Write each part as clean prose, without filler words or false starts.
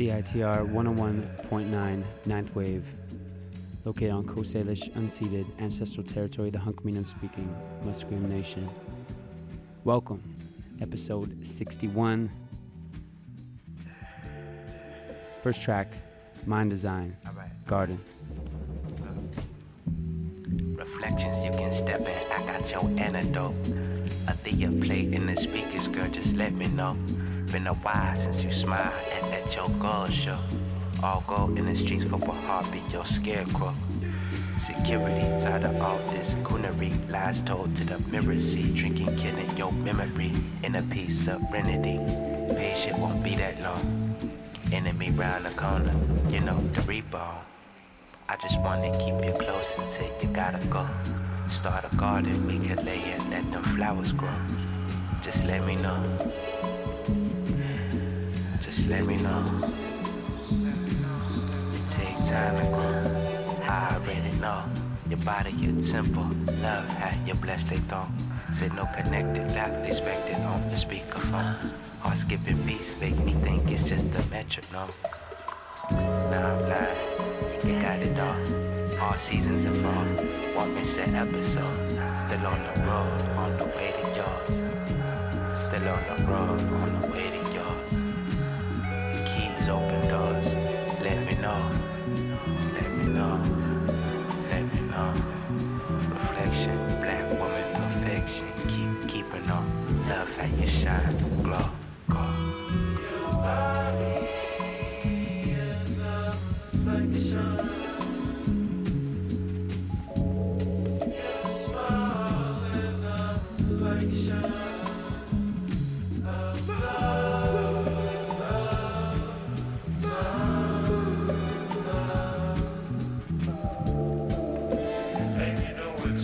CITR 101.9 Ninth Wave, located on Coast Salish, unceded, ancestral territory, the Hunkaminam speaking Musqueam Nation. Welcome, episode 61. First track, Mind Design, Garden. Reflections you can step in, I got your antidote. A theater play in the speakers, girl, just let me know. Been a while since you smiled at your gold show. All gold in the streets for a heartbeat, your scarecrow. Security tired of all this coonery. Lies told to the mirror, see. Drinking, killing your memory in a piece of serenity. Patient won't be that long. Enemy round the corner, you know, the reaper. I just wanna keep you close until you gotta go. Start a garden, we could lay it, let them flowers grow. Just let me know. Just let me know. It take time to grow. I already know. Your body, your temple, love how you bless they thought. Said no connected, loud expected on the speakerphone. Heart skipping beats make me think it's just a metronome. Now I'm live, you got it all. All seasons involved, one missing episode. Still on the road, on the way to yours. Still on the road, on the way to yours. Keys open doors, let me know. Let me know, let me know. Reflection, black woman, perfection. Keep keeping on, love how you shine, glow, go. Your body is a reflection. Your smile is a reflection of love, love, love, love. And you know it's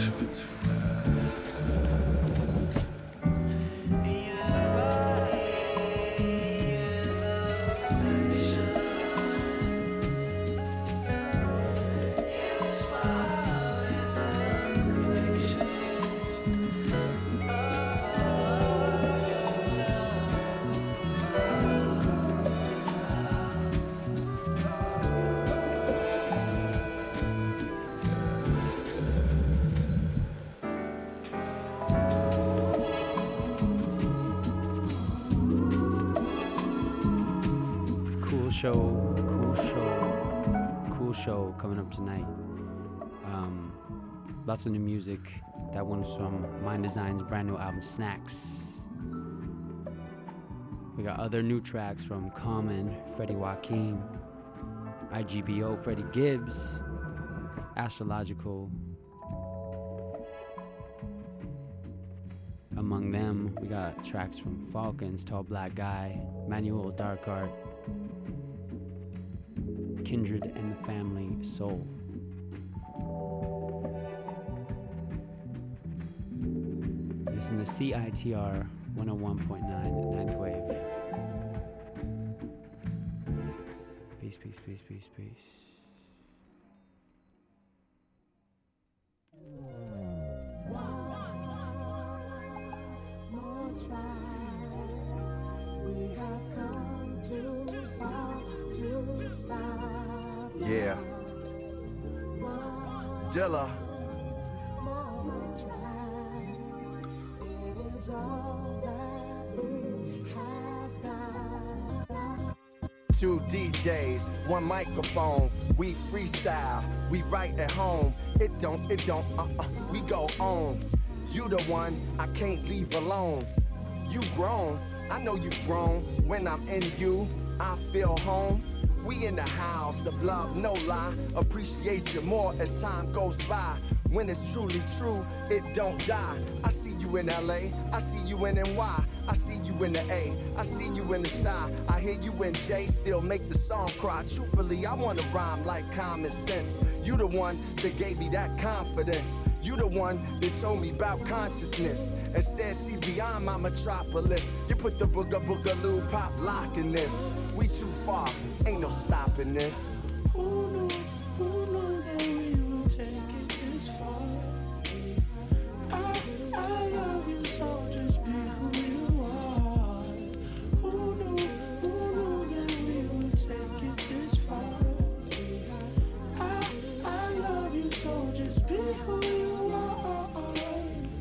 Cool show coming up tonight. Lots of new music. That one's from Mind Design's brand new album, Snacks. We got other new tracks from Common, Freddie Joaquin, IGBO, Freddie Gibbs, Astrological. Among them, we got tracks from Falcons, Tall Black Guy, Manuel Dark Art, Kindred and the Family Soul. Listen to CITR 101.9 Ninth Wave. Peace, peace, peace, peace, peace. Yeah. Dilla. Two DJs, one microphone. We freestyle, we write at home. It don't, we go on. You the one I can't leave alone. You grown, I know you grown. When I'm in you, I feel home. We in the house of love, no lie. Appreciate you more as time goes by. When it's truly true, it don't die. I see you in LA, I see you in NY, I see you in the A, I see you in the Shy. I hear you in J, still make the song cry. Truthfully, I wanna rhyme like common sense. You the one that gave me that confidence. You the one that told me about consciousness and said, see beyond my metropolis. You put the boogaloo pop lock in this. We too far, ain't no stopping this. Who knew that we would take it this far? I love you, so just be who you are. Who knew that we would take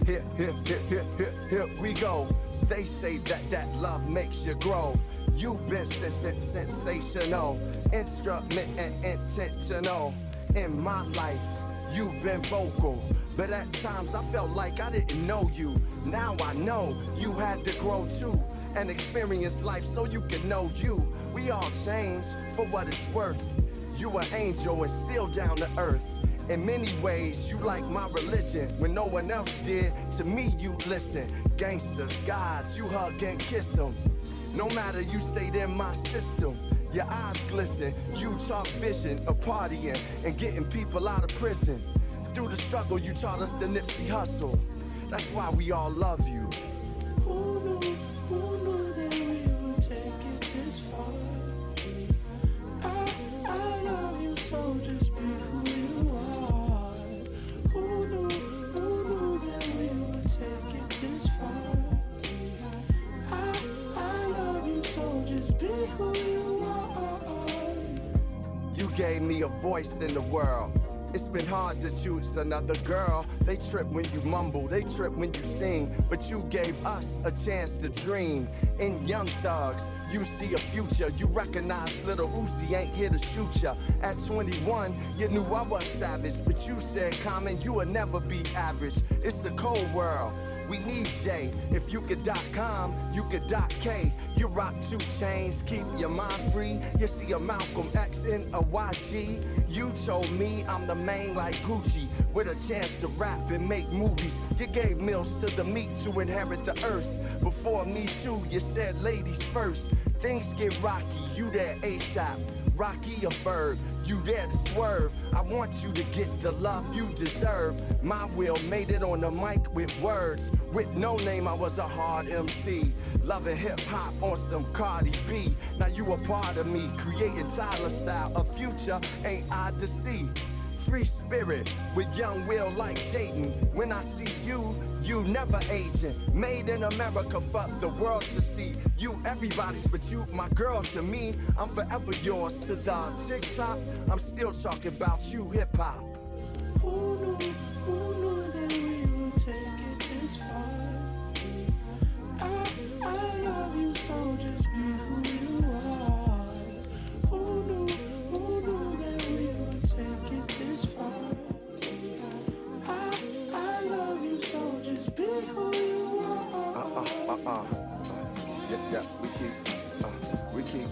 Here we go. They say that love makes you grow. You've been sensational, instrument and intentional. In my life, you've been vocal, but at times I felt like I didn't know you. Now I know you had to grow too and experience life so you can know you. We all change for what it's worth. You an angel and still down to earth. In many ways, you like my religion. When no one else did, to me you listen. Gangsters, gods, you hug and kiss them. No matter, you stayed in my system. Your eyes glisten, you talk vision of partying and getting people out of prison. Through the struggle, you taught us the Nipsey hustle. That's why we all love you. Who knew that we would take it this far? I love you, so just be who you are. Who knew that we would take it this far? I love you, so just be who you are. You gave me a voice in the world. It's been hard to choose another girl. They trip when you mumble, they trip when you sing. But you gave us a chance to dream. In Young Thugs, you see a future. You recognize Little Uzi ain't here to shoot ya. At 21, you knew I was savage. But you said, Common, you will never be average. It's a cold world. We need J. If you could .com, you could .k. You rock 2 chains, keep your mind free. You see a Malcolm X in a YG. You told me I'm the main like Gucci, with a chance to rap and make movies. You gave meals to the meek to inherit the earth. Before me too, you said ladies first. Things get rocky, you there ASAP. Rocky or Ferg, you there to swerve. I want you to get the love you deserve. My will made it on the mic with words. With no name, I was a hard MC. Loving hip-hop on some Cardi B. Now you a part of me, creating Tyler style. A future ain't odd to see. Free spirit with young Will like Jaden. When I see you, you never aging. Made in America for the world to see. You everybody's but you my girl to me. I'm forever yours to the TikTok. I'm still talking about you hip hop. Who knew that we would take it this far? I love you, so just be who you are. Who knew that we would take it this far? I love you, so just be who you are. Yeah, we keep, yeah, we keep,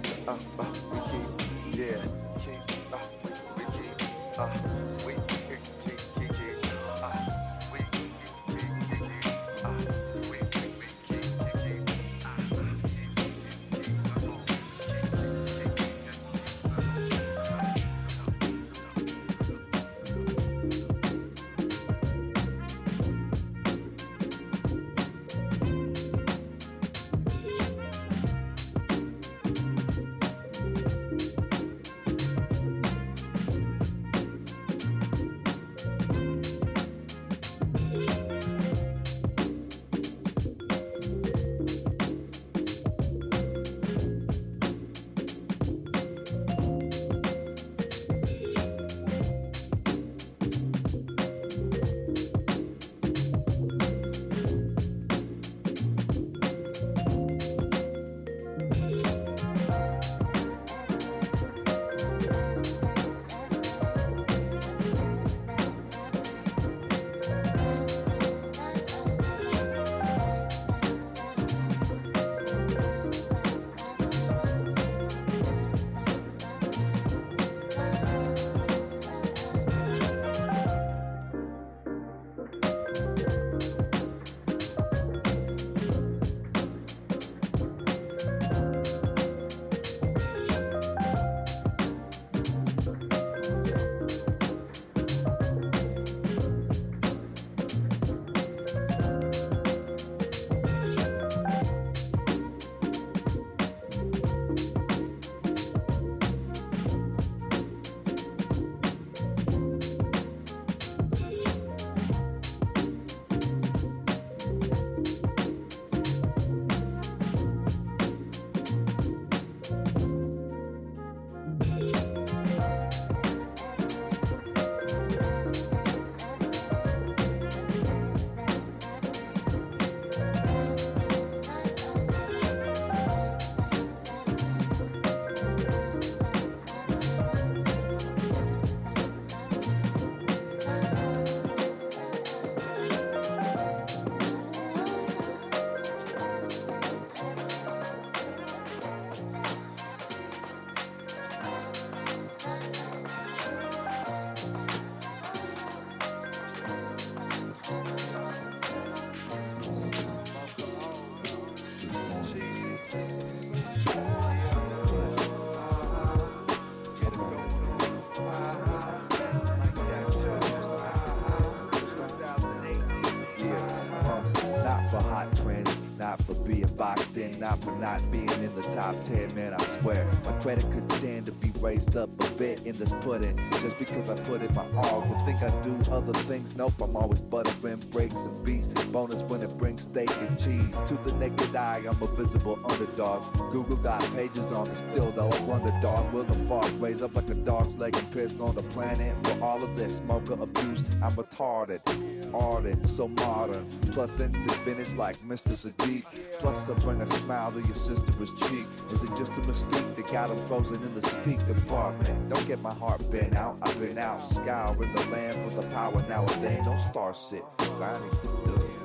being boxed in, not for not being in the top 10, man, I swear. My credit could stand to be raised up a bit in this pudding. Just because I put in my all, would think I do other things. Nope, I'm always buttering breaks and beats. Bonus when it brings steak and cheese. To the naked eye, I'm a visible underdog. Google got pages on me still, though I wonder, dog. Will the fog raise up like a dog's leg and piss on the planet? For all of this smoker abuse, I'm retarded. Ardent, so modern. Plus instant finish like Mr. Sadiq. Plus I bring a smile to your sister's cheek. Is it just a mystique that got him frozen in the speak? The far man, don't get my heart bent out. I've been out scouring the land for the power nowadays. Don't start shit, 'cause I ain't do it.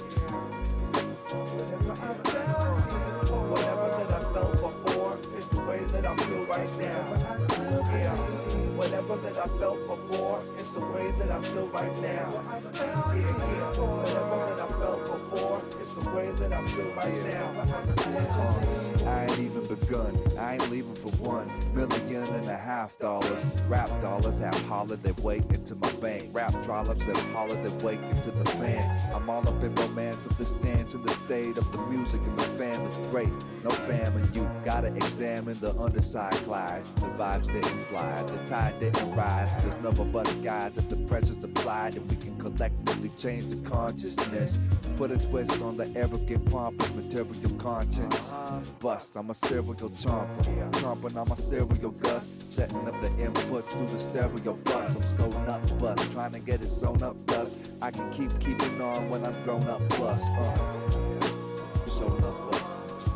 Whatever that I felt before, it's the way that I feel right now. Yeah, whatever that I felt before, it's the way that I feel right now. Yeah, whatever that I felt before, it's the way that I feel right now. I ain't even begun, I ain't leaving for $1.5 million. Rap dollars have holiday wake into my bank. Rap trollops have holiday wake into the fans. I'm all up in romance of the stance and the state of the music, and the fam is great. No fam and you gotta examine the underside glide. The vibes didn't slide, the tide didn't rise. There's enough of us guys if the pressure's applied, and we can collectively change the consciousness. Put a twist on the arrogant pompous material conscience. Bust, I'm a serial chomper, chomping on my cereal gust, setting up the inputs through the stereo bus. I'm so nut bust, trying to get it sewn up dust. I can keeping on when I'm grown up plus. So nut bust.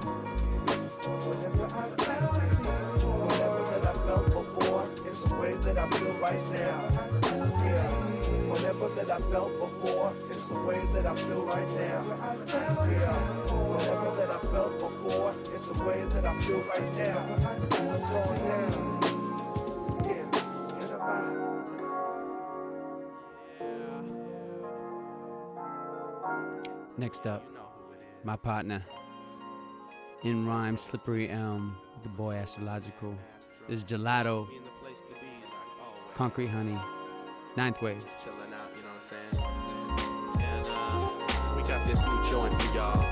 Whatever that I felt before, it's the way that I feel right now. Yeah. Whatever that I felt before, it's the way that I feel right now. Yeah, whatever that I felt before, it's the way that I feel right now. What's going down? Yeah, get about. Next up, my partner, in rhyme, Slippery Elm, the boy Astrological. There's Gelato, Concrete Honey, Ninth Wave. Just chilling out, you know what I'm saying? And we got this new joint for y'all.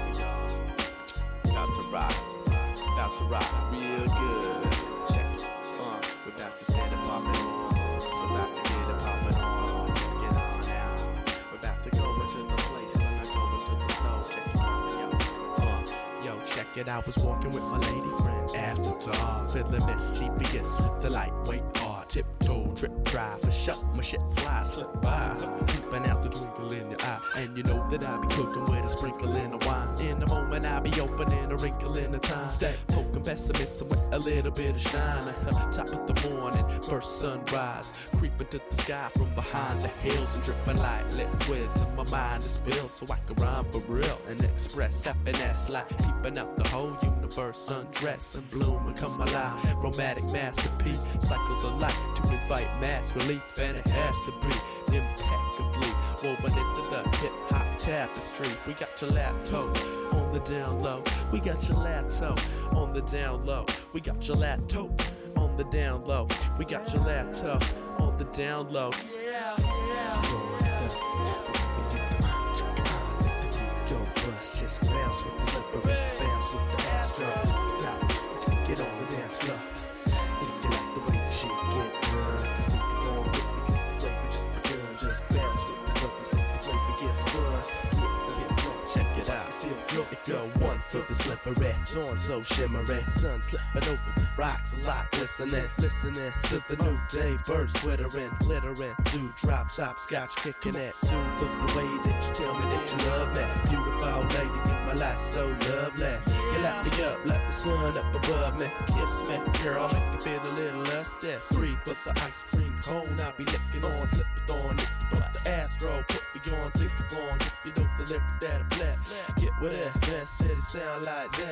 About to rock real good. Check it. We're about to set it poppin' on. So about to get it poppin' on. Get on now. We're about to go into the place. When I go into the store, check it out, yo. Yo, check it. I was walking with my lady friend after dark, feeling mischievous with the lightweight art. Tiptoe, drip, drive, for shut my shit fly, slip by, peeping out the twinkle in your eye. And you know that I be cooking with a sprinkle in of wine. In the moment I be opening a wrinkle in the time. Stay poking pessimism with a little bit of shine. Top of the morning, first sunrise, creeping to the sky from behind the hills and dripping like liquid till my mind is spilled, so I can rhyme for real and express happiness like peeping out the whole universe, undress and bloom and come alive. Romantic masterpiece, cycles of life to invite mass relief, and it has to be impeccably woven into the hip-hop tapestry. We got gelato on the down low. We got gelato on the down low. We got gelato on the down low. We got gelato on the down low. Yeah, yeah. Yo, bust, just bounce with the slippery, bounce with the astro. Now, get on the dance floor. If you like the way the shit get done, the secret on with me, cause the flavor just begun. Just bounce with the brothers, let the flavor get spun. Check it out, still good. It go one for the slippery, on so shimmery. Sun slipping over the rocks, a lot listening to the new day. Birds twittering, glittering. Two drops, hopscotch, kicking it. Two for the way that you tell me that you love me. Beautiful lady, make my life so lovely. You light me up like the sun up above me. Kiss me, girl, make me feel a little lusty. Three for the ice cream cone, I'll be licking on, slip it on, lick it on. The Astro, put me on, take it on. If you know the lyric that I play, get with it. Van City sound like this.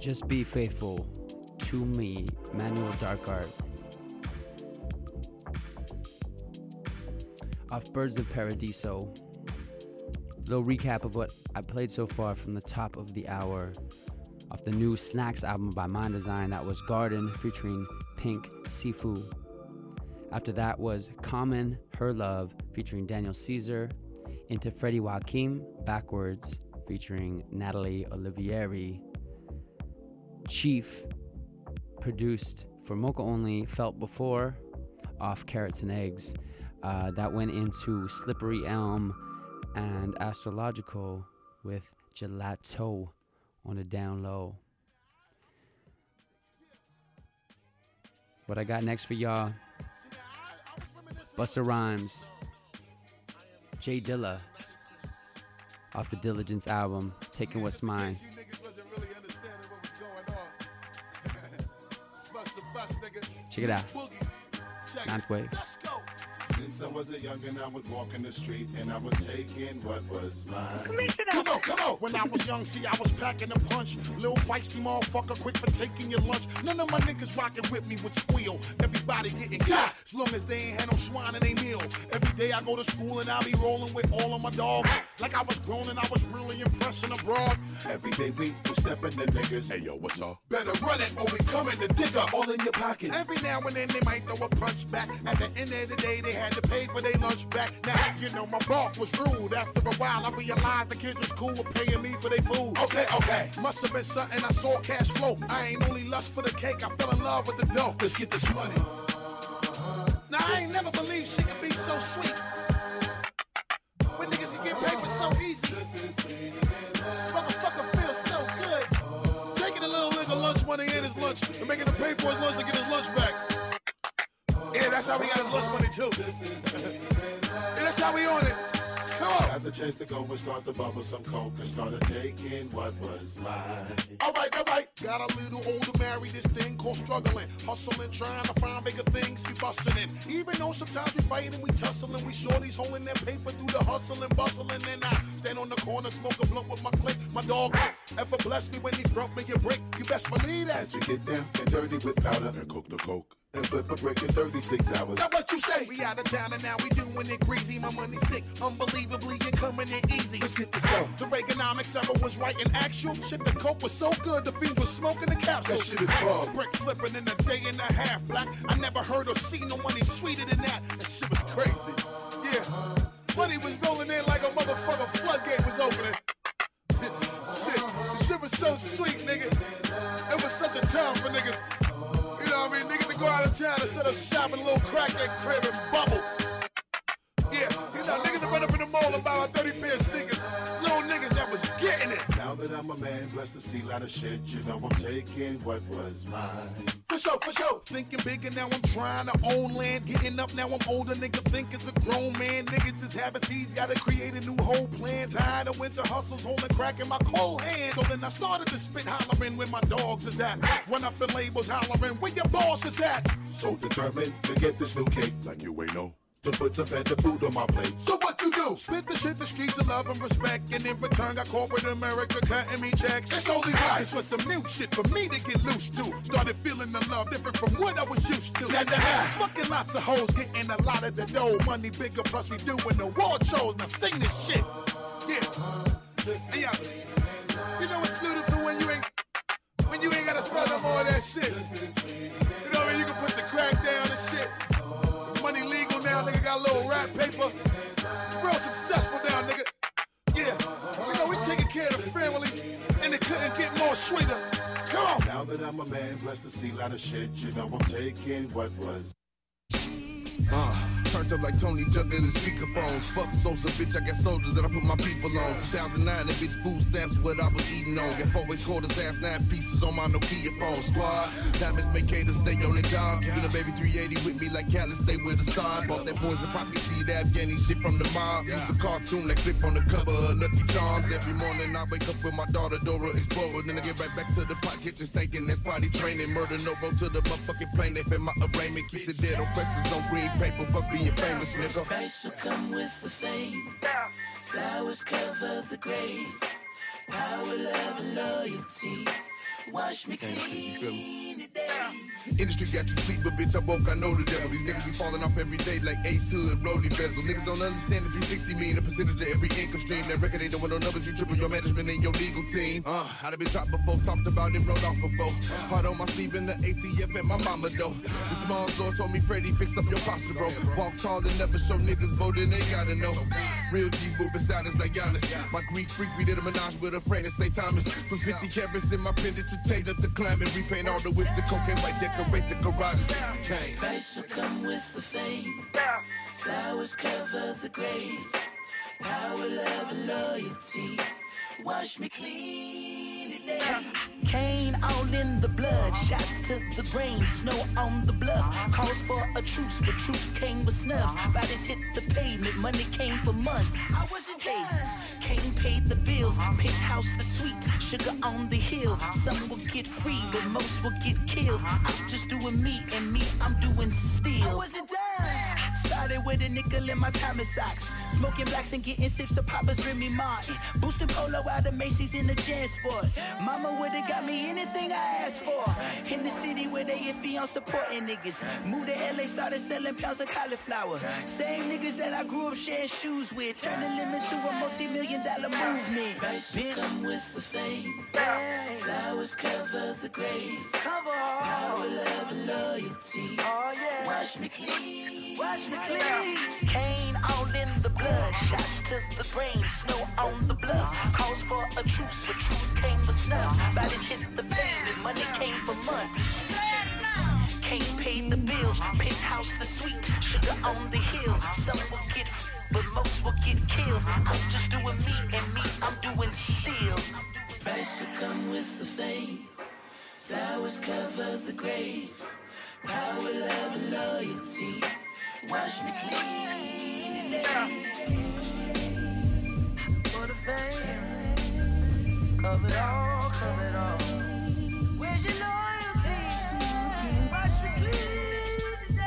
Just Be Faithful to Me, Manuel Darkart. Off Birds of Paradiso. Little recap of what I played so far from the top of the hour. Off the new Snacks album by Mind Design, that was Garden featuring Pink Sifu. After that was Common, Her Love featuring Daniel Caesar. Into Freddie Joachim, Backwards featuring Natalie Olivieri. Chief, produced for Mocha Only, Felt Before, off Carrots and Eggs. That went into Slippery Elm and Astrological with Gelato on the down low. What I got next for y'all, Busta Rhymes, Jay Dilla, off the Diligence album, Taking What's Mine. Check it out. Ninth Wave. Since I was a youngin', I would walk in the street and I was taking what was mine. Come on. When I was young, see, I was packing a punch. Little feisty motherfucker, quick for taking your lunch. None of my niggas rockin' with me would squeal. Everybody getting got, as long as they ain't had no swine in they meal. Every day I go to school and I be rolling with all of my dogs. Like I was grown and I was really impressing abroad. Every day we was stepping the niggas. Hey yo, what's up? Better run it or we coming to dig up all in your pocket. Every now and then they might throw a punch back. At the end of the day, they had to pay for their lunch back. Now, you know, my bark was rude. After a while, I realized the kids was cool with paying me for their food. Okay. Must have been something I saw cash flow. I ain't only lust for the cake, I fell in love with the dough. Let's get this money. Now, I ain't never believed shit could be so sweet. When niggas can get paper so easy. This motherfucker feels so good. Taking a little nigga lunch money in his lunch and making him pay for his lunch to get his lunch back. Yeah, that's how we got his lunch money too. Yeah, that's how we on it. Come on. Had the chance to go and start to bubble some coke and started taking what was mine. All right. Got a little older, married this thing called struggling, hustling, trying to find bigger things. We bustin' in. Even though sometimes we fightin', we tussling, we shorties holding that paper through the hustling, bustling, and I stand on the corner, smoke a blunt with my clique. My dog ever bless me when he broke me a brick. You best believe that. As we get down and dirty with powder and cook the coke. And flip a brick in 36 hours. Now what you say? We out of town and now we doing it greasy. My money sick, unbelievably and coming in easy. Let's get this dough. The Reaganomics era was right and actual. Shit, the coke was so good, the fiends was smoking the capsule. That shit is bomb. Brick flipping in a day and a half, black. I never heard or seen no money sweeter than that. That shit was crazy. Yeah. Money was rolling in like a motherfucker floodgate was opening. Shit, the shit was so sweet, nigga. It was such a time for niggas. You know what I mean? Niggas to go out of town and set up shop in a little crack that crib and bubble. Yeah, you know, niggas that run up in the mall and buy a 30 pair of sneakers. Little niggas that was getting it. Now that I'm a man, blessed to see a lot of shit, you know I'm taking what was mine. For sure. Thinking big and now I'm trying to own land. Getting up now I'm older, nigga think it's a grown man. Niggas just have it easy, gotta create a new whole plan. Tired of winter hustles, holding crack in my cold hand. So then I started to spit hollering where my dogs is at. Run up in labels hollering where your boss is at. So determined to get this new cake like you ain't know. To put some better food on my plate. So what you do? Spit the shit, the streets of love and respect. And in return got corporate America cutting me checks. It's only right. This was some new shit for me to get loose to. Started feeling the love different from what I was used to. Fucking lots of hoes getting a lot of the dough. Money bigger plus we doing the award shows. Now sing this shit. Yeah. You know it's beautiful when you ain't gotta sell no more of that shit. You know what I mean? You can put the crack down and shit. Money legal now, nigga got a little rap paper. Real successful now, nigga. Yeah, you know we taking care of the family, and it couldn't get more sweeter. Come on. Now that I'm a man, blessed to see a lot of shit, you know I'm taking what was. Turned up like Tony Jugger in the speakerphones. Fuck Sosa, bitch, I got soldiers that I put my people on. 2009, that bitch food stamps what I was eating on. Got 4 quarters, half 9 pieces on my Nokia phone. Squad, diamonds make cater, stay on the job. Keeping a baby 380 with me like Cali, stay with the side. Bought that poison poppy seed, Afghani shit from the mob. Use a cartoon that clip on the cover of Lucky Charms. Every morning I wake up with my daughter Dora Explorer. Then I get right back to the pot kitchen stinking. That's party training. Murder no go to the motherfucking plane. They fit my arraignment. Keep the dead oppressors on green paper. Fuck being famous, nigga. Christ will come with the fame. Flowers cover the grave. Power, love, and loyalty. Wash me clean today. Industry got you sleep, but bitch, I woke, I know the devil. These niggas be falling off every day like Ace Hood, Rolly Bezel. Niggas don't understand the 360 mean, a percentage of every income stream. That record ain't doing no numbers, you triple your management and your legal team. I'd have been dropped before, talked about it, rolled off before. Hard on my sleeve in the ATF at my mama though. The small door told me, Freddie, fix up your posture, bro. Walk tall and never show niggas more than they gotta know. Real G's moving silence like Giannis. My Greek freak, we did a menage with a friend at St. Thomas. For 50 carats in my pendant to change up the climate. Repaint all the whips, the cocaine white, decorate the garages. Price will come with the fame. Flowers cover the grave. Power, love, and loyalty. Wash me clean today. Cane all in the blood, shots to the brain, snow on the bluff. Calls for a truce, but troops came with snubs. Bodies hit the pavement, money came for months. I wasn't done. Cane paid the bills, penthouse the suite, sugar on the hill. Some will get free, but most will get killed. I'm just doing me, and me I'm doing still. I wasn't done. Started with a nickel in my Thomas socks, smoking blacks and getting sips of Papa's Remy Martin, boosting polo out of Macy's in the JanSport. Mama would've got me anything I asked for. In the city where they iffy on supporting niggas. Moved to LA, started selling pounds of cauliflower. Same niggas that I grew up sharing shoes with, turning them into a multi-million-dollar movement. Price will come with the fame. Flowers cover the grave. Power, love, and loyalty. Wash me clean. Wash me clean. Cane all in the blood, shots to the brain, snow on the bluff. Calls for a truce, but truce came for snubs. Bodies hit the pavement, money came for months. Cane paid the bills, penthouse the suite, sugar on the hill. Some will get, but most will get killed. I'm just doing me, and me I'm doing still. Price will come with the fame. Flowers cover the grave. Power, love, and loyalty. Wash me clean today. For the fame. Cover it all, cover it all. Where's your loyalty? Wash me clean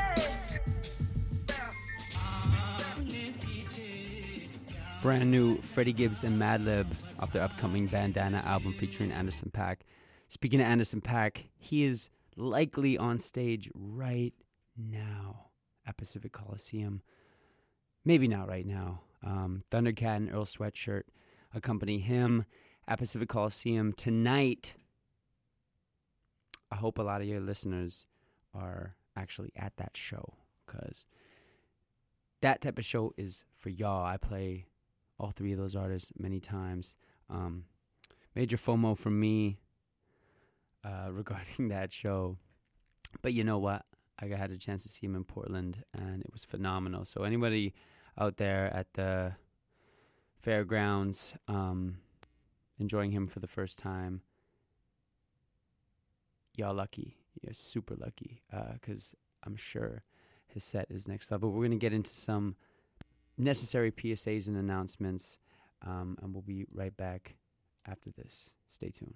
today. Brand new Freddie Gibbs and Madlib off their upcoming Bandana album featuring Anderson .Paak. Speaking of Anderson .Paak, he is likely on stage right now at Pacific Coliseum. Maybe not right now. Thundercat and Earl Sweatshirt accompany him at Pacific Coliseum tonight. I hope a lot of your listeners are actually at that show, because that type of show is for y'all. I play all three of those artists many times. Major FOMO from me regarding that show. But you know what? I had a chance to see him in Portland, and it was phenomenal. So anybody out there at the fairgrounds enjoying him for the first time, y'all lucky. You're super lucky, because I'm sure his set is next level. We're going to get into some necessary PSAs and announcements, and we'll be right back after this. Stay tuned.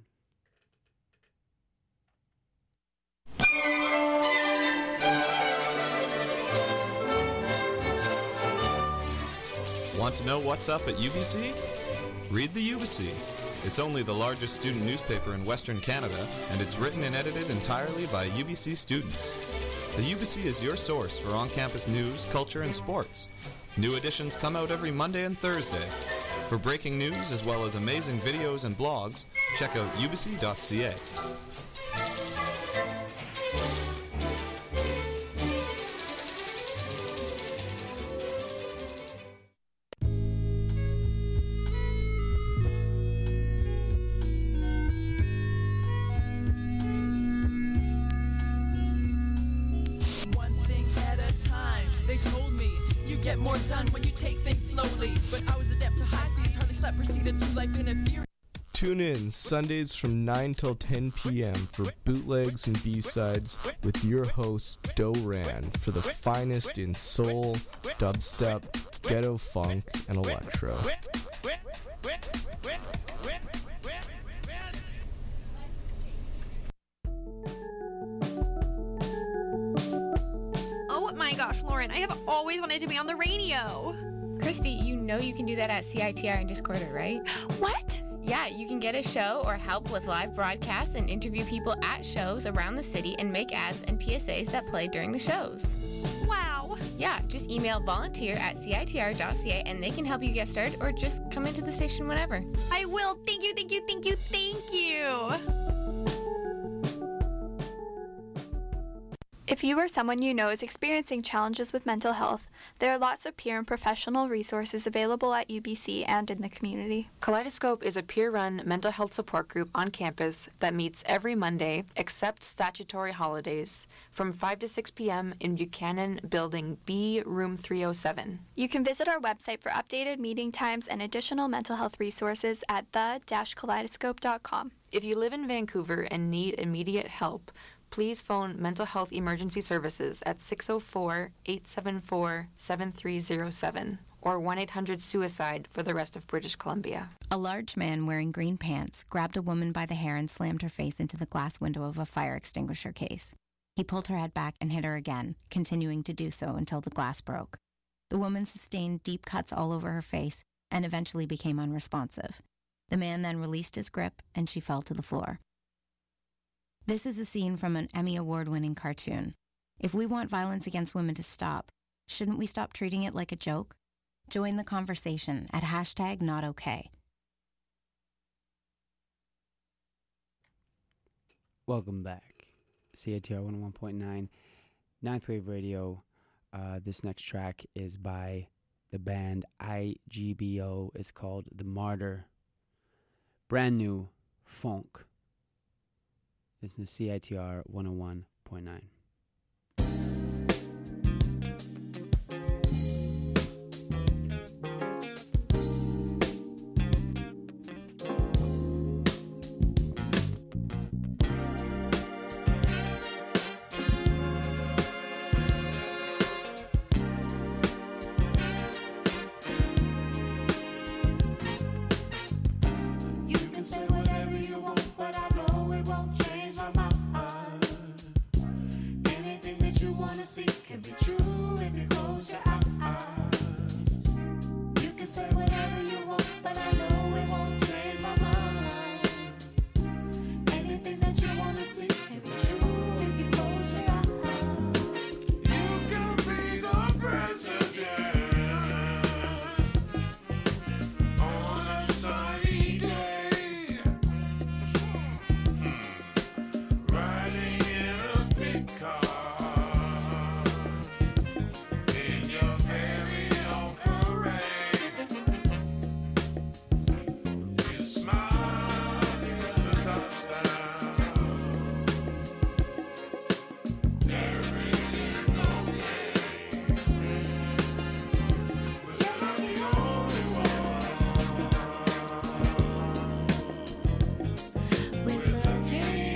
Want to know what's up at UBC? Read the UBC. It's only the largest student newspaper in Western Canada, and it's written and edited entirely by UBC students. The UBC is your source for on-campus news, culture, and sports. New editions come out every Monday and Thursday. For breaking news as well as amazing videos and blogs, check out ubc.ca. Tune in Sundays from 9 till 10 p.m. for bootlegs and B-sides with your host, Doran, for the finest in soul, dubstep, ghetto funk, and electro. Oh my gosh, Lauren, I have always wanted to be on the radio. Christy, you know you can do that at CITR in Discorder, right? What? Yeah, you can get a show or help with live broadcasts and interview people at shows around the city and make ads and PSAs that play during the shows. Wow. Yeah, just email volunteer@citr.ca and they can help you get started or just come into the station whenever. I will. Thank you, thank you, thank you, thank you. If you or someone you know is experiencing challenges with mental health, there are lots of peer and professional resources available at UBC and in the community. Kaleidoscope is a peer-run mental health support group on campus that meets every Monday, except statutory holidays, from 5 to 6 p.m. in Buchanan Building B, Room 307. You can visit our website for updated meeting times and additional mental health resources at the-kaleidoscope.com. If you live in Vancouver and need immediate help, please phone Mental Health Emergency Services at 604-874-7307 or 1-800-SUICIDE for the rest of British Columbia. A large man wearing green pants grabbed a woman by the hair and slammed her face into the glass window of a fire extinguisher case. He pulled her head back and hit her again, continuing to do so until the glass broke. The woman sustained deep cuts all over her face and eventually became unresponsive. The man then released his grip and she fell to the floor. This is a scene from an Emmy Award-winning cartoon. If we want violence against women to stop, shouldn't we stop treating it like a joke? Join the conversation at #NotOK. Welcome back. CITR 101.9, Ninth Wave Radio. This next track is by the band IGBO. It's called The Martyr. Brand new funk. It's the CITR 101.9. You can say whatever you want, but I know it won't change my mind. Anything that you wanna see can be true if you close your eyes. You can say whatever you want, but I know it won't change my mind. Anything that you wanna see can be true if you close your eyes. You can be the president on a sunny day. Riding in a big car in your very own parade. You smile, you got the tops down. Everything's okay. But you're not the only one with a dream.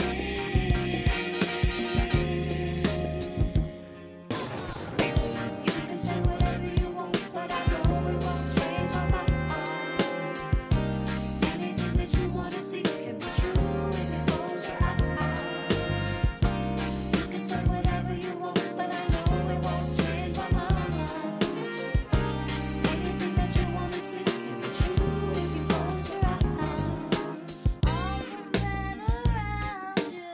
You can say whatever you want, but I know it won't change my mind. Anything that you wanna see can be true if you close your eyes. You can say whatever you want, but I know it won't change my mind. Anything that you wanna see can be true if you close your eyes. All the men around you,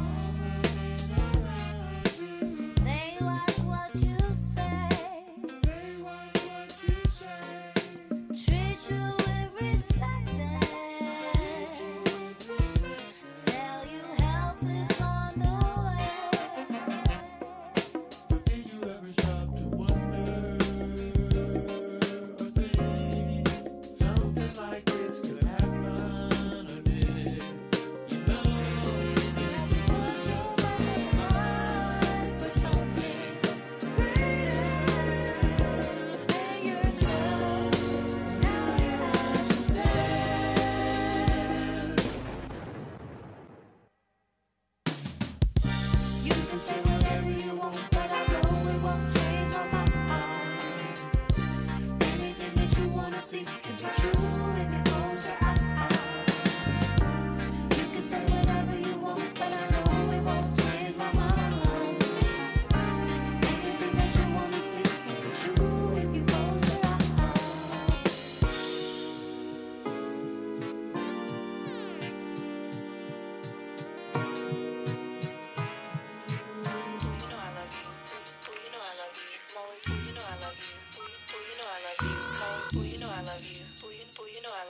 they watch what you say. They watch what you say. Treat you with respect tell you help is on the way. But did you ever stop to wonder or think something like this could happen, or did you know you have to put your mind for something greater than yourself? Now you have to stand. You can say whatever you want, but I know it won't change my mind. Anything that you wanna see can be true if you close your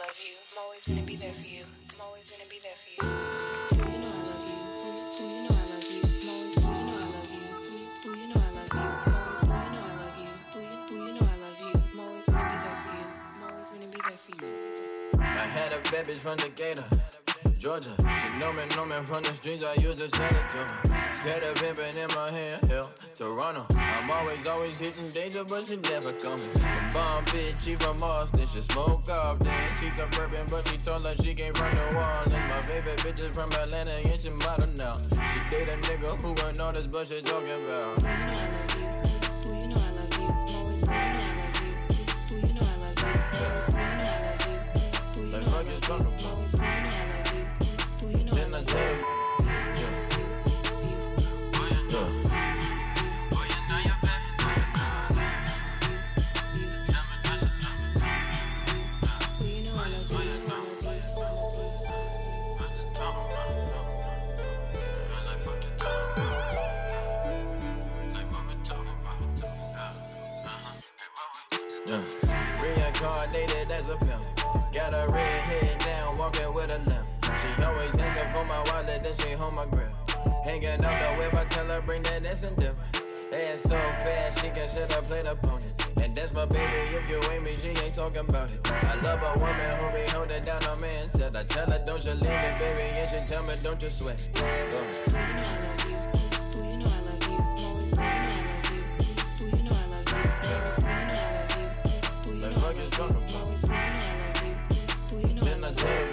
love you. I'm always gonna be there for you. I'm always gonna be there for you. I had a bad bitch from Decatur, Georgia. She know me from the streets, I used to sell it to her. Said a pimpin' in my hand, hell, Toronto. I'm always hitting danger, but she never coming. A bomb bitch, she from Austin, she smoke off then. She suburban, but she told her she came from New Orleans. My favorite bitch is from Atlanta, and she model now. She date a nigga who ain't all this bullshit talking about. Like fuck you talking about? Then I tell you. Reincarnated as a pimp. Got a red head now, walking with a limp. She always answer for my wallet, then she hold my grip. Hanging out the whip, I tell her bring that ass and dip. Ass so fast, she can shut up, play the opponent. And that's my baby, if you ain't me, she ain't talking about it. I love a woman who be holding down a man. Said I tell her, don't you leave me, baby, and she tell me, don't you sweat. Like fuck you talking about? Then I tell you.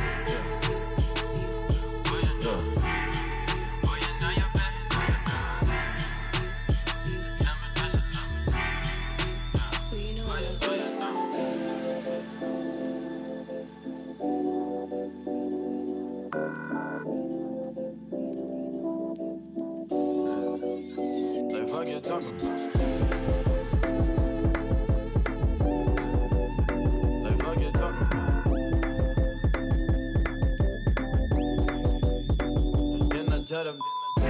Like fuck you talking about? Tell them.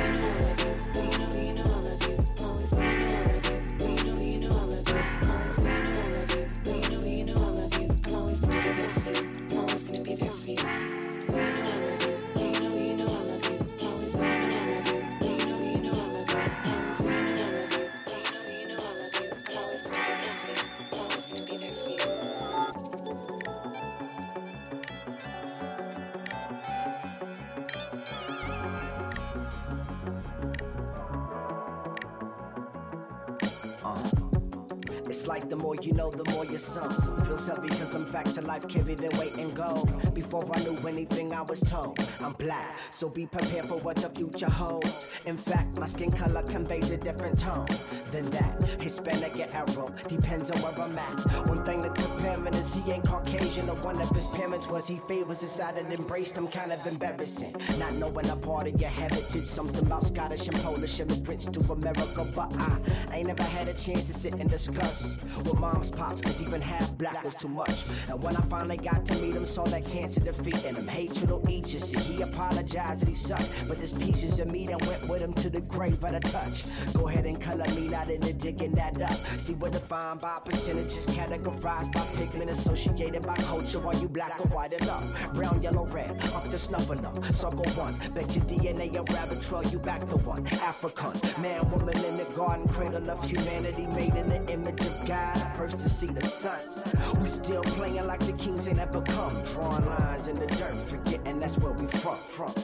It's like the more you know, the more you sow. Feels heavy cause I'm back to life, carry the weight and go. Before I knew anything I was told, I'm black, so be prepared for what the future holds. In fact, my skin color conveys a different tone than that. Hispanic or Arab, depends on where I'm at. One thing that's apparent is he ain't Caucasian, or one of his parents was. He favors his side and embraced him, kind of embarrassing. Not knowing a part of your heritage, something about Scottish and Polish immigrants to America. But I ain't never had a chance to sit and discuss with mom's pops, cause even half black was too much. And when I finally got to meet him, saw that cancer defeating him. Hatred will eat you, see, he apologized that he sucked, but there's pieces of me that went with him to the grave at a touch. Go ahead and color me, not into digging that up. See, we're defined by percentages, categorized by pigment, associated by culture. Are you black or white enough? Brown, yellow, red, up to snuff enough. Circle one, bet your DNA a rabbit trail, you back the one. African, man, woman in the garden, cradle of humanity, made in the image of God, first to see the sun. We still playing like the kings ain't ever come. Drawing lines in the dirt, forgetting that's where we from.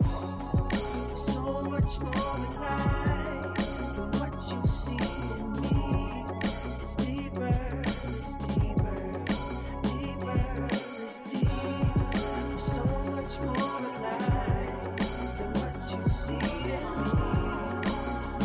So much more than life than what you see in me. It's deeper, it's deep. So much more than life than what you see in me. It's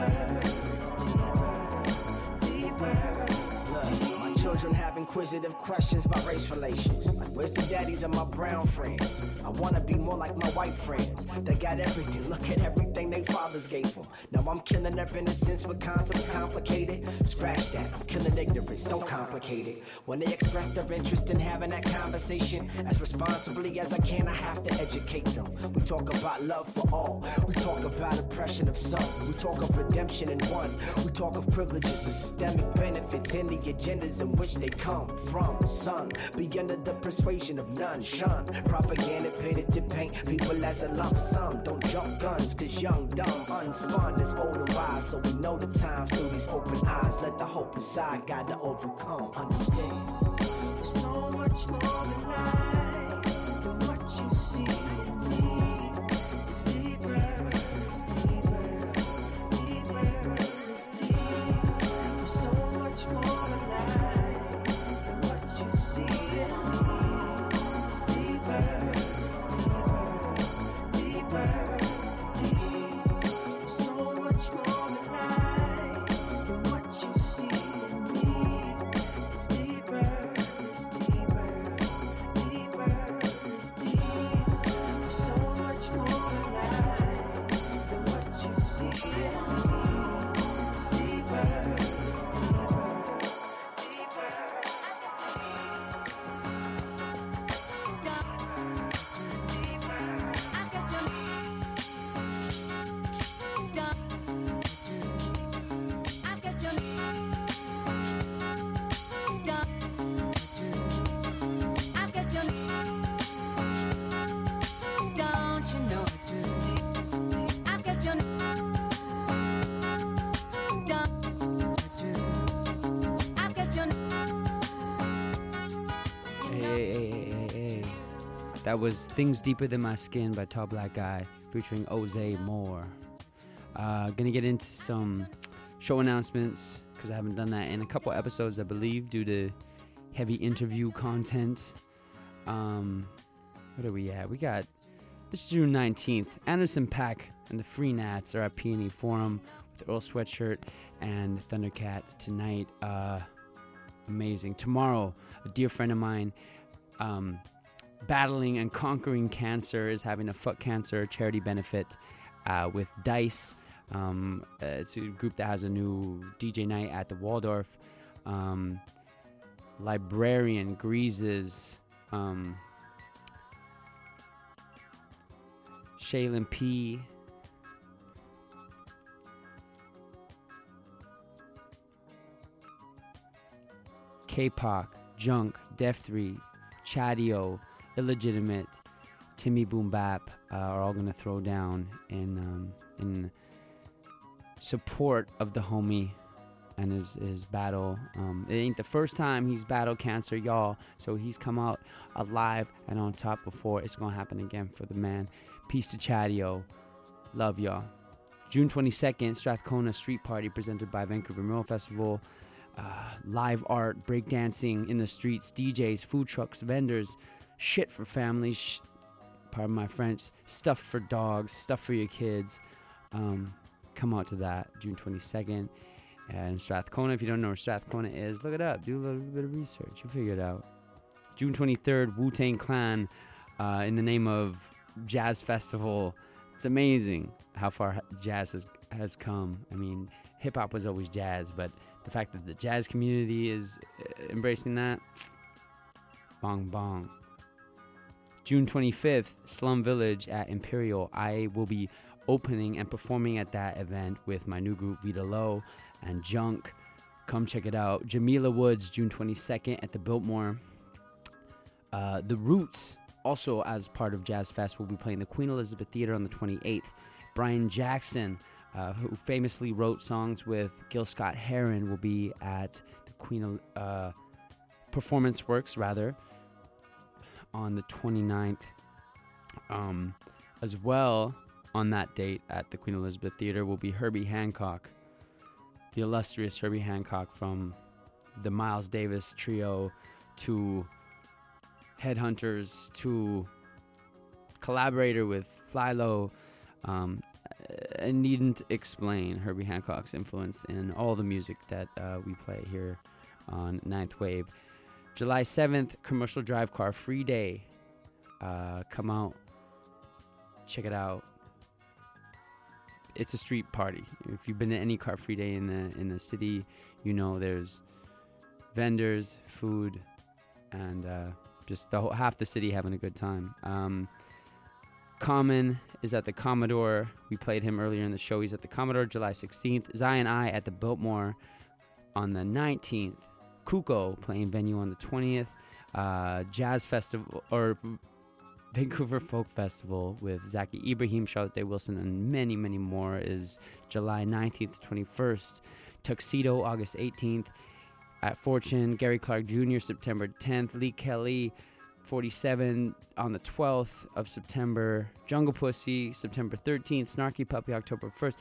deeper. My children have inquisitive questions about race relations. Like, where's the daddies of my brown friends? I wanna be more like my white friends. They got everything, look at everything they fathers gave them. Now I'm killing their innocence with concepts complicated. Scratch that, I'm killing ignorance, don't complicate it. When they express their interest in having that conversation, as responsibly as I can, I have to educate them. We talk about love for all. We talk about oppression of some. We talk of redemption in one. We talk of privileges and systemic benefits in the agendas in which they come. from, son. Be under the persuasion of none, shun. Propaganda pitted to paint people as a lump sum. Don't jump guns, cause young, dumb, unspun is old and wise. So we know the times through these open eyes. Let the hope inside guide to overcome. Understand? There's so much more than life than what you see in me. It's deeper, it's deeper, deeper, it's deep. There's so much more than life than what you see in me. It's deeper, it's deeper, it's deep. There's so much more than life than what you see in me. It's deeper, it's deeper, deeper, it's deep. There's so much more than life than what you see in me. It's deeper, it's deeper, Don't you know it's true? I've got your don't it's true. I've got your Hey. That was Things Deeper Than My Skin by Tall Black Guy featuring Ozay Moore. Gonna get into some show announcements because I haven't done that in a couple episodes, I believe, due to heavy interview content. What are we at? We got this June 19th. Anderson .Paak and the Free Nats are at Peony Forum with Earl Sweatshirt and Thundercat tonight. Amazing. Tomorrow, a dear friend of mine battling and conquering cancer is having a Fuck Cancer charity benefit with Dice. It's a group that has a new DJ night at the Waldorf. Librarian, Greases, Shaylin P. K-Pop, Junk, Def 3, Chadio, Illegitimate, Timmy Boom Bap are all going to throw down in support of the homie and his battle. It ain't the first time he's battled cancer, y'all, so he's come out alive and on top before. It's going to happen again for the man. Peace to Chadio. Love y'all. June 22nd, Strathcona Street Party presented by Vancouver Mural Festival. Live art, breakdancing in the streets, DJs, food trucks, vendors, shit for families, pardon my French, stuff for dogs, stuff for your kids. Come out to that, June 22nd. And Strathcona, if you don't know where Strathcona is, look it up. Do a little bit of research. You'll figure it out. June 23rd, Wu-Tang Clan in the name of Jazz Festival. It's amazing how far jazz has come. I mean, hip-hop was always jazz, but the fact that the jazz community is embracing that, bong bong. June 25th, Slum Village at Imperial. I will be opening and performing at that event with my new group Vita Low and Junk. Come check it out. Jamila Woods, June 22nd at the Biltmore. The Roots, also as part of Jazz Fest, will be playing the Queen Elizabeth Theater on the 28th. Brian Jackson, who famously wrote songs with Gil Scott-Heron, will be at the Queen Performance Works, rather, on the 29th. As well, on that date at the Queen Elizabeth Theater will be Herbie Hancock, the illustrious Herbie Hancock from the Miles Davis trio to Headhunters to collaborator with Flylo. I needn't explain Herbie Hancock's influence in all the music that we play here on Ninth Wave. July 7th, Commercial Drive Car Free Day. Come out, check it out. It's a street party. If you've been to any car free day in the city, you know there's vendors, food, and just half the city having a good time. Common is at the Commodore. We played him earlier in the show. He's at the Commodore July 16th. Zion I at the Biltmore on the 19th. Kuko playing venue on the 20th. Jazz Festival or Vancouver Folk Festival with Zaki Ibrahim, Charlotte Day Wilson, and many, many more is July 19th to 21st. Tuxedo, August 18th at Fortune. Gary Clark Jr., September 10th. Lee Kelly, 47 on the 12th of September. Jungle Pussy, September 13th. Snarky Puppy, October 1st.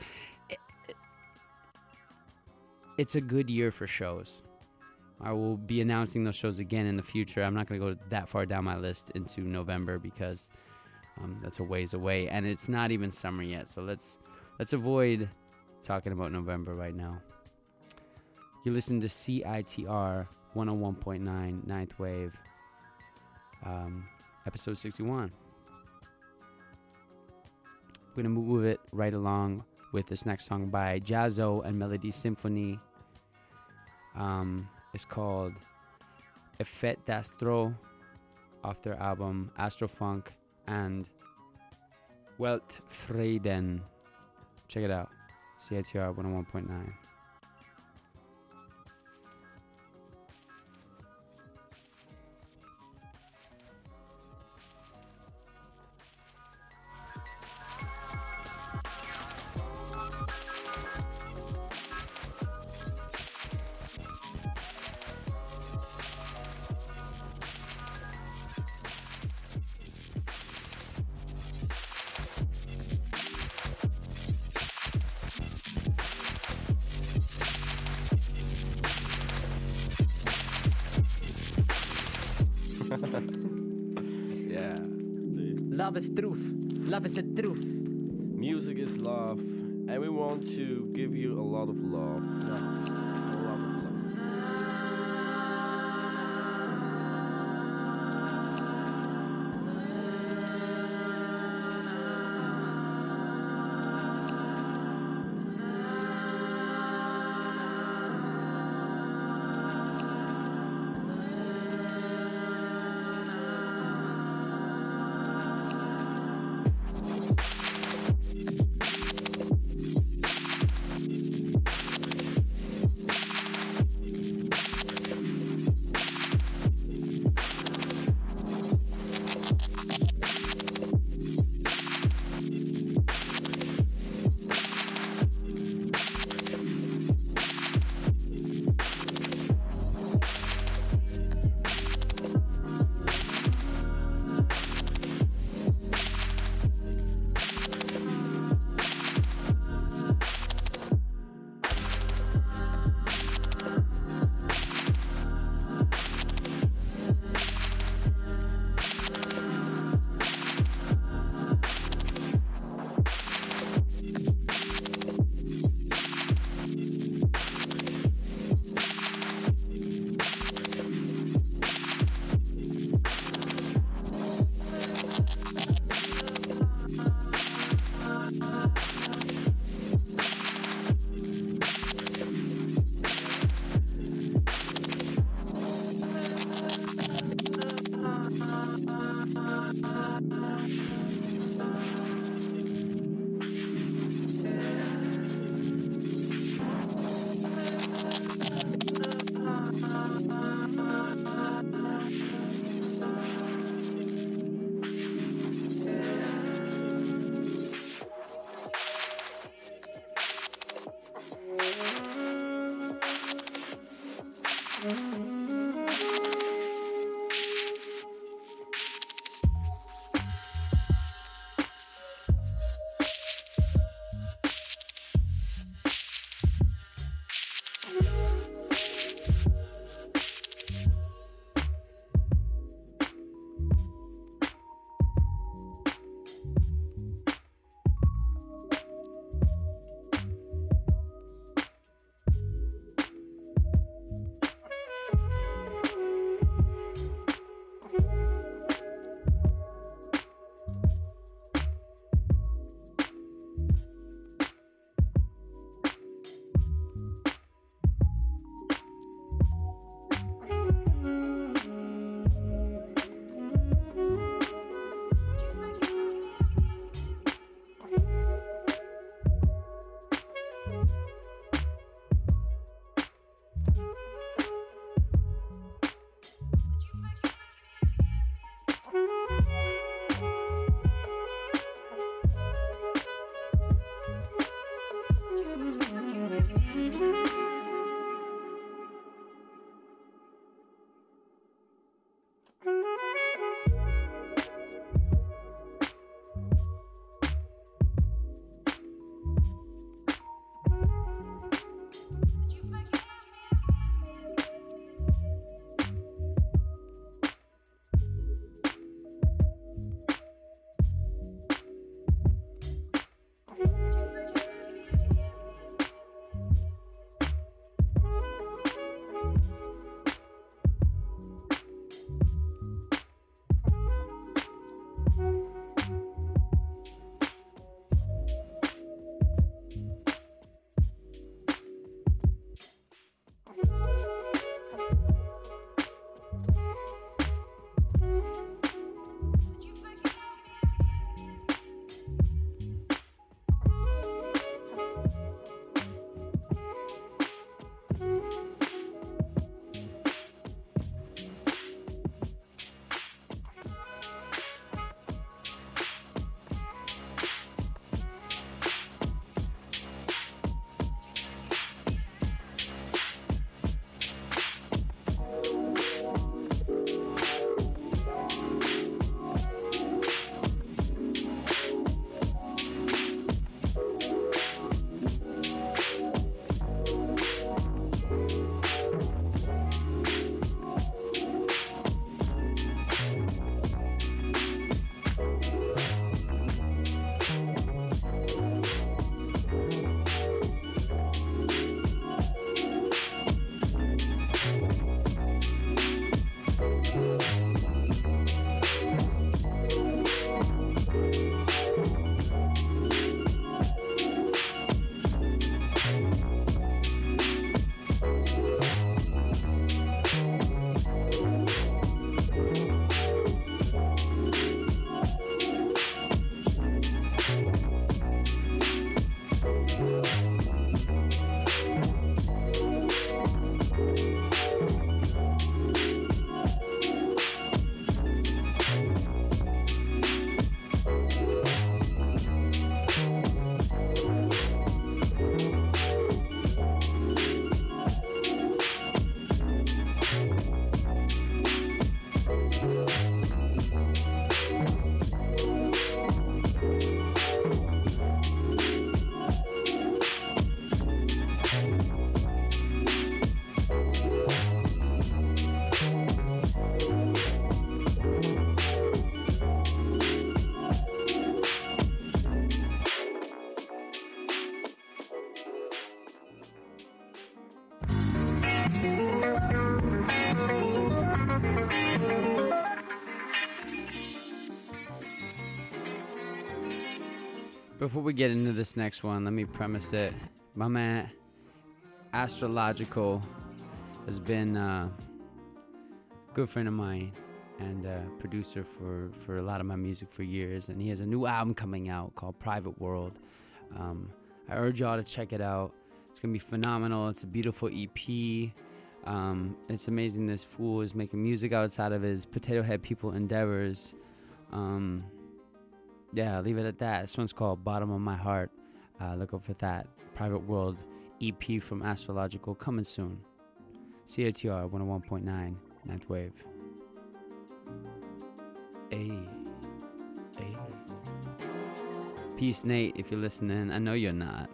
It's a good year for shows. I will be announcing those shows again in the future. I'm not going to go that far down my list into November because that's a ways away, and it's not even summer yet. So let's avoid talking about November right now. You listen to CITR 101.9 Ninth Wave, episode 61. We're going to move it right along with this next song by Jazzo and Melody Symphony. It's called Effet d'Astro off their album Astrofunk and Welt Frieden. Check it out. CITR 101.9. Yeah. Love is truth. Love is the truth. Music is love, and we want to give you a lot of love. A lot of love. Before we get into this next one, let me premise it. My man, Astrological, has been a good friend of mine and a producer for a lot of my music for years. And he has a new album coming out called Private World. I urge y'all to check it out. It's going to be phenomenal. It's a beautiful EP. It's amazing this fool is making music outside of his Potato Head People endeavors. Yeah, I'll leave it at that. This one's called Bottom of My Heart. Look out for that. Private World EP from Astrological coming soon. CATR 101.9, Ninth Wave. Hey. Peace, Nate, if you're listening. I know you're not.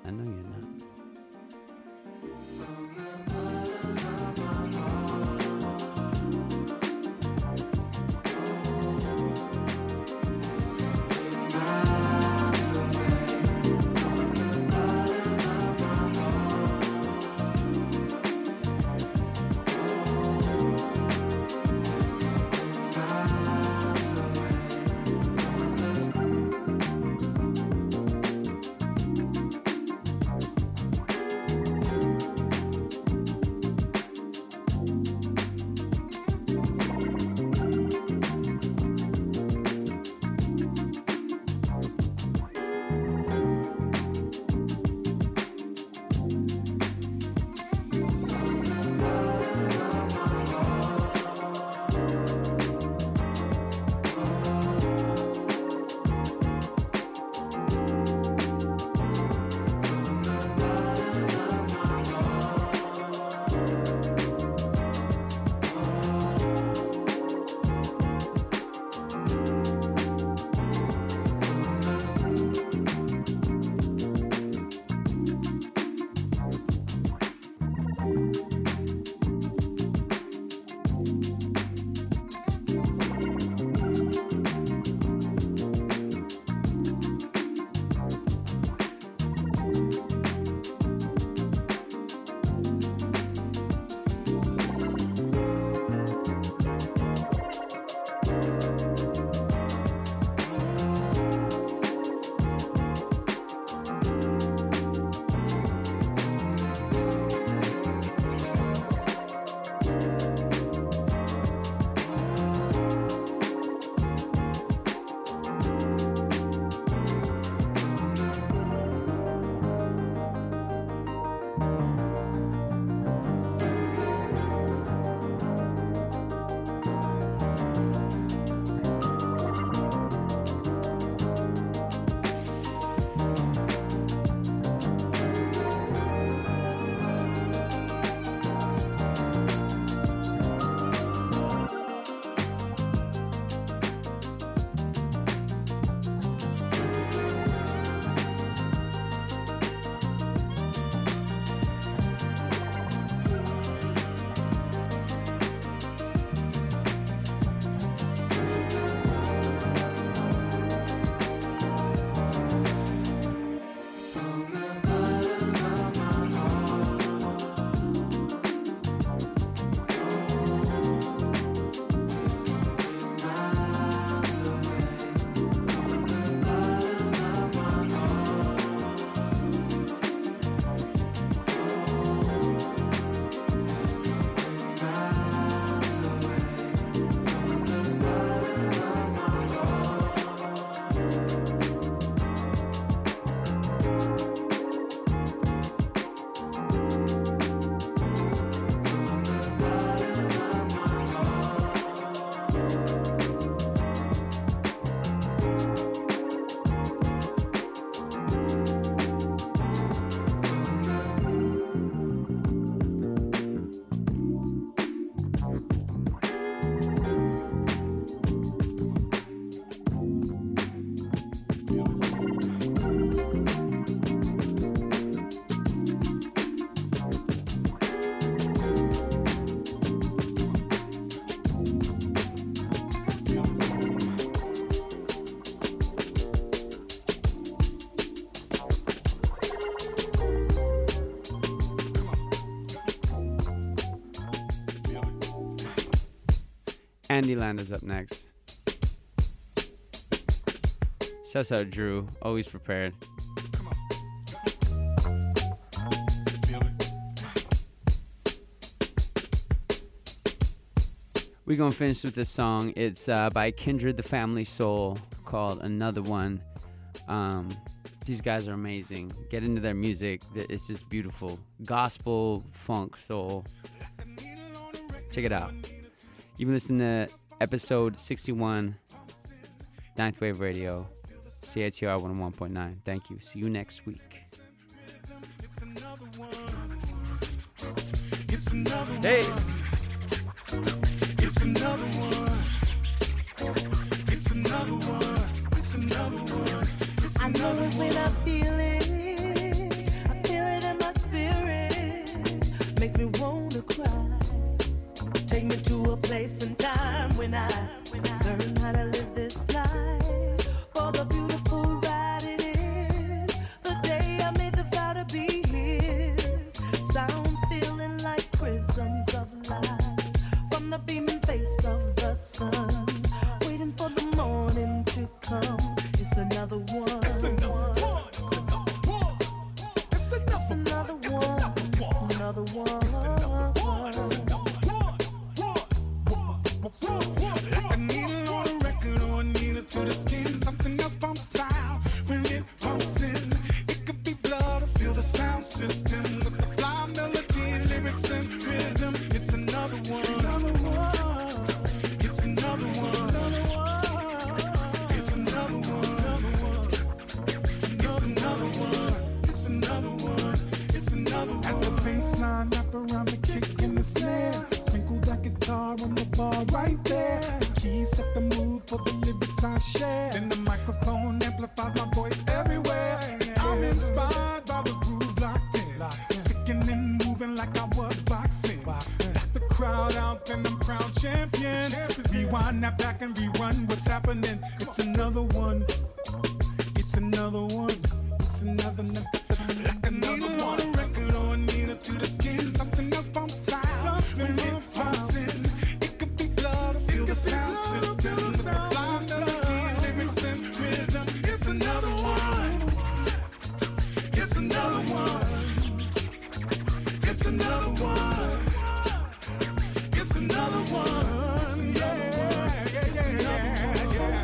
Andy Land is up next. Shouts out Drew, always prepared. We're going to finish with this song. It's by Kindred the Family Soul, called Another One. These guys are amazing. Get into their music. It's just beautiful. Gospel, funk, soul. Check it out. You can listen to episode 61, Ninth Wave Radio, CHR 101.9. Thank you. See you next week. Hey! It's another one. It's another one. It's another one. It's I know another it when I feel it. I feel it in my spirit. Makes me wanna cry. Take me to a place and time when I learn how to live this life. For the beautiful ride it is. The day I made the vow to be his. Sounds feeling like prisms of light. From the beaming face of the sun. Waiting for the morning to come. It's another one. It's another one. It's another one. It's another one. It's another one. Like a needle on a record or a needle to the skin. Something else bumps out when it pumps in. It could be blood or feel the sound system with the fly melody, lyrics and rhythm. It's another one. It's another one. It's another one. It's another one. It's another one. It's another one. As the bass line wrap around the kick and the snare, sprinkle that guitar on the bar right there. The keys set the mood for the lyrics I share. Then the microphone amplifies my voice everywhere. I'm inspired by the groove locked in, sticking and moving like I was boxing. Got the crowd out, then I'm crowned champion. Rewind that back and rerun what's happening. It's another one. It's another one. It's another. Like a needle on a record or a needle to the skin. Something else bumps out when it pumps in. It could be blood or feel the sound system. The fly melody, lyrics and rhythm. It's another one. It's another one. It's another one. It's another one. It's another one. It's another one.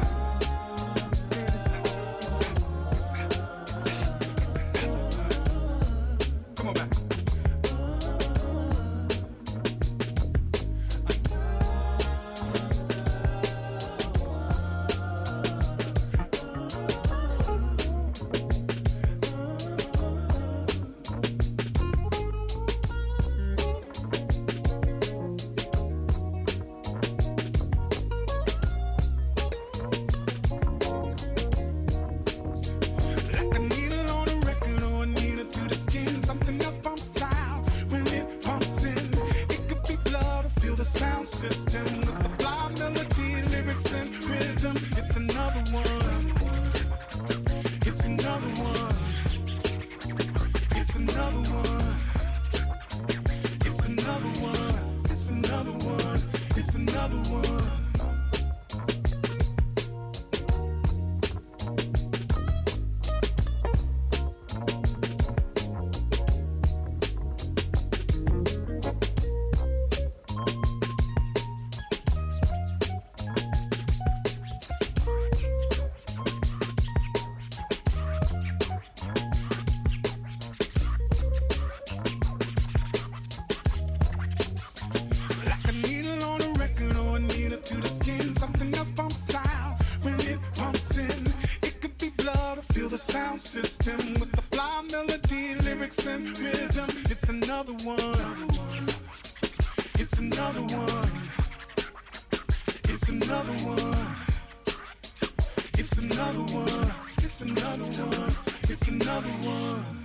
Come on back. Like a needle on a record or a needle to the skin. Something else bumps out when it pumps in. It could be blood or feel the sound system with the fly melody, lyrics and rhythm. It's another one. It's another one. It's another one. It's another one. It's another one. It's another one. Like a needle on a record or a needle to the skin. Something else bumps out when it pumps in. It could be blood or feel the sound system with the fly melody, lyrics and rhythm. It's another one. It's another one. It's another one. It's another one. It's another one. It's another one.